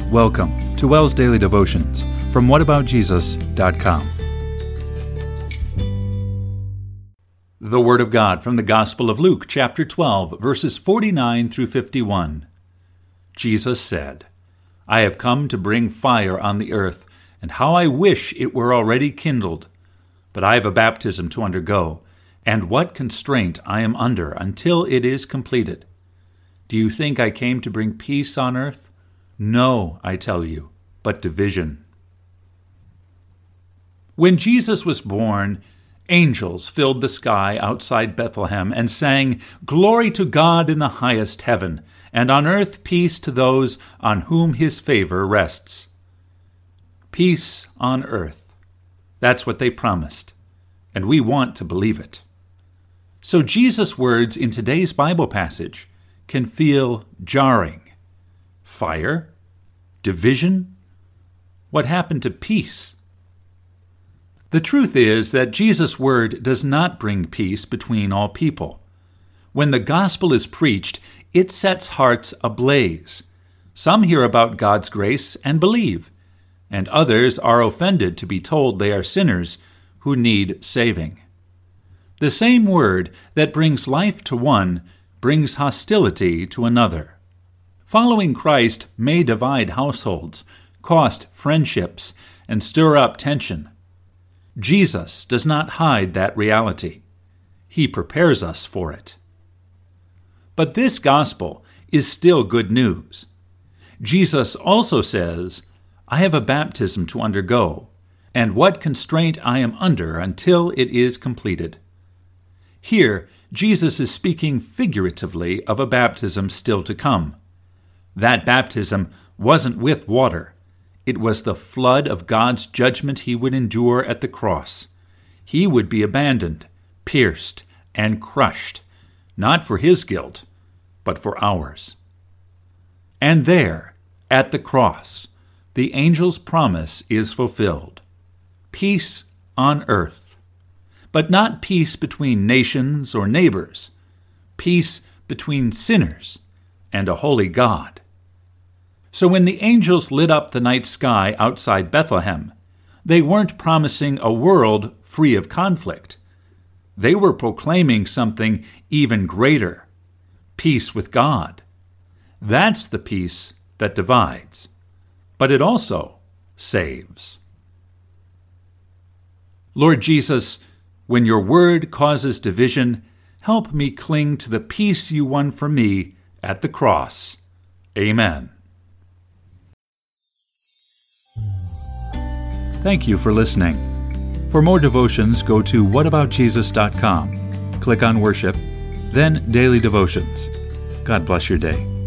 Welcome to WELS Daily Devotions from whataboutjesus.com. The Word of God from the Gospel of Luke, chapter 12, verses 49 through 51. Jesus said, "I have come to bring fire on the earth, and how I wish it were already kindled. But I have a baptism to undergo, and what constraint I am under until it is completed. Do you think I came to bring peace on earth? No, I tell you, but division." When Jesus was born, angels filled the sky outside Bethlehem and sang, "Glory to God in the highest heaven, and on earth peace to those on whom his favor rests." Peace on earth. That's what they promised, and we want to believe it. So Jesus' words in today's Bible passage can feel jarring. Fire? Division? What happened to peace? The truth is that Jesus' word does not bring peace between all people. When the gospel is preached, it sets hearts ablaze. Some hear about God's grace and believe, and others are offended to be told they are sinners who need saving. The same word that brings life to one brings hostility to another. Following Christ may divide households, cost friendships, and stir up tension. Jesus does not hide that reality. He prepares us for it. But this gospel is still good news. Jesus also says, "I have a baptism to undergo, and what constraint I am under until it is completed." Here, Jesus is speaking figuratively of a baptism still to come. That baptism wasn't with water. It was the flood of God's judgment he would endure at the cross. He would be abandoned, pierced, and crushed, not for his guilt, but for ours. And there, at the cross, the angel's promise is fulfilled. Peace on earth. But not peace between nations or neighbors. Peace between sinners and a holy God. So when the angels lit up the night sky outside Bethlehem, they weren't promising a world free of conflict. They were proclaiming something even greater, peace with God. That's the peace that divides, but it also saves. Lord Jesus, when your word causes division, help me cling to the peace you won for me at the cross. Amen. Thank you for listening. For more devotions, go to whataboutjesus.com. Click on Worship, then Daily Devotions. God bless your day.